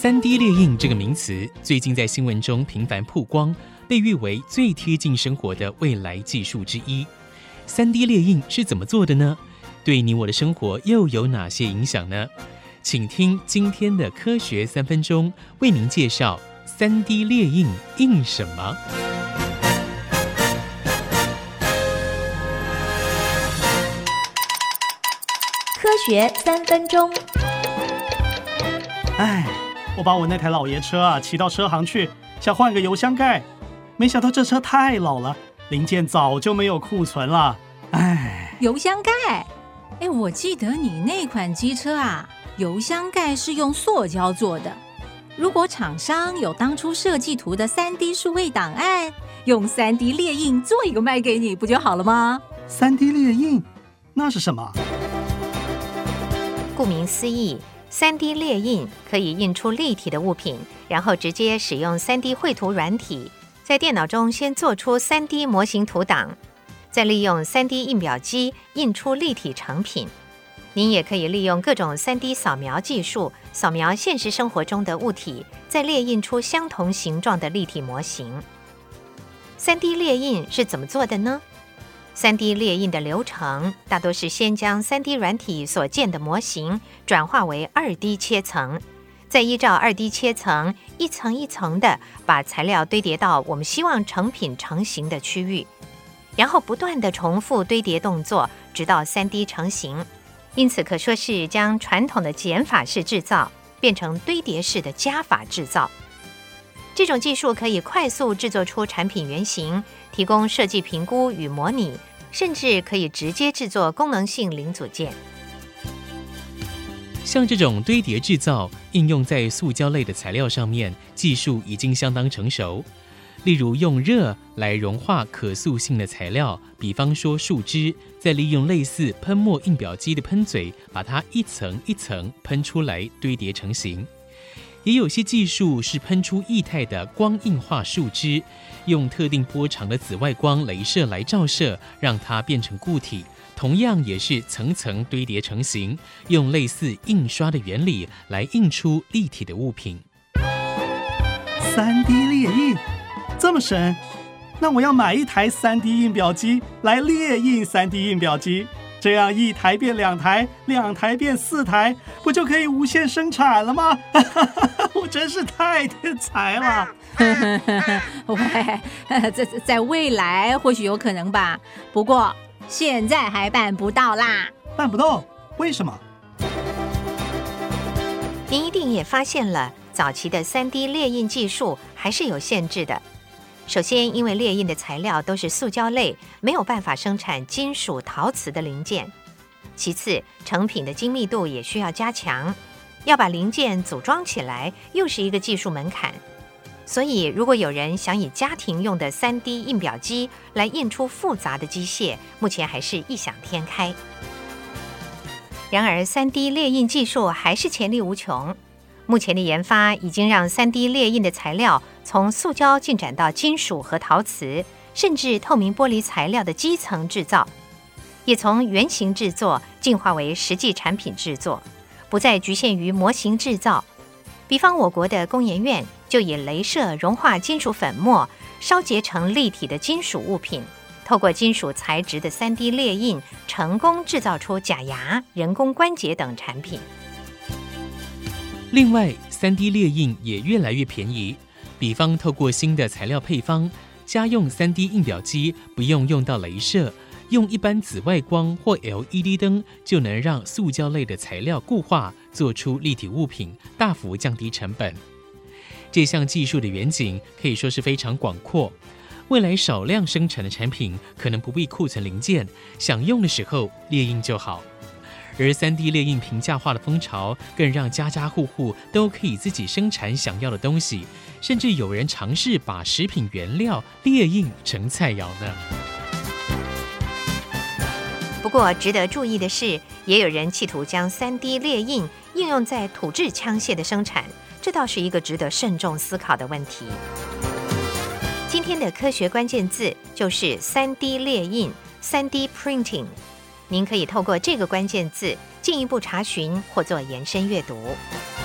3D 列印这个名词最近在新闻中频繁曝光，被誉为最贴近生活的未来技术之一。3D 列印是怎么做的呢？对你我的生活又有哪些影响呢？请听今天的科学3分钟，为您介绍 3D 列印印什么。 科学3分钟。 我把我那台老爷车骑到车行去，想换个油箱盖，没想到这车太老了，零件早就没有库存了。 油箱盖？我记得你那款机车油箱盖是用塑胶做的。如果厂商有当初设计图的 3D 数位档案，用 3D 列印做一个卖给你，不就好了吗？ 3D 列印？那是什么？ 顾名思义，3D 列印可以印出立体的物品，然后直接使用 3D 绘图软体，在电脑中先做出 3D 模型图档，再利用 3D 印表机印出立体成品。您也可以利用各种 3D 扫描技术，扫描现实生活中的物体，再列印出相同形状的立体模型。3D 列印是怎么做的呢？3D 列印的流程大多是先将 3D 软体所建的模型转化为 2D 切层，再依照 2D 切层一层一层的把材料堆叠到我们希望成品成型的区域，然后不断的重复堆叠动作，直到 3D 成型。因此可说是将传统的减法式制造变成堆叠式的加法制造。这种技术可以快速制作出产品原型，提供设计评估与模拟，甚至可以直接制作功能性零组件。 像这种堆叠制造应用在塑胶类的材料上面，技术已经相当成熟。例如用热来融化可塑性的材料，比方说树脂，再利用类似喷墨印表机的喷嘴，把它一层一层喷出来堆叠成型。也有些技术是喷出液态的光硬化树脂，用特定波长的紫外光雷射来照射，让它变成固体，同样也是层层堆叠成型，用类似印刷的原理来印出立体的物品。 3D 列印这么神？那我要买一台 3D 印表机来列印 3D 印表机，这样1台变2台，2台变4台，不就可以无限生产了吗？我真是太天才了。 在未来或许有可能吧，不过现在还办不到啦。 办不到？为什么？ 您一定也发现了，早期的 3D 列印技术还是有限制的。首先，因为列印的材料都是塑胶类，没有办法生产金属、陶瓷的零件。其次，成品的精密度也需要加强，要把零件组装起来，又是一个技术门槛。所以，如果有人想以家庭用的 3D 印表机来印出复杂的机械，目前还是异想天开。然而 3D 列印技术还是潜力无穷。目前的研发已经让 3D 列印的材料从塑胶进展到金属和陶瓷，甚至透明玻璃材料的基层制造，也从原型制作进化为实际产品制作，不再局限于模型制造。比方我国的工研院就以雷射融化金属粉末，烧结成立体的金属物品，透过金属材质的 3D 列印，成功制造出假牙、人工关节等产品。 另外 3D 列印也越来越便宜，比方透过新的材料配方，家用 3D 印表机不用到雷射，用一般紫外光或 LED 灯就能让塑胶类的材料固化，做出立体物品，大幅降低成本。这项技术的远景可以说是非常广阔，未来少量生产的产品可能不必库存零件，想用的时候列印就好。而 3D 列印平价化的风潮，更让家家户户都可以自己生产想要的东西，甚至有人尝试把食品原料列印成菜肴呢。 不过值得注意的是，也有人企图将 3D 列印应用在土制枪械的生产，这倒是一个值得慎重思考的问题。今天的科学关键字就是 3D 列印 3D printing， 您可以透过这个关键字进一步查询或做延伸阅读。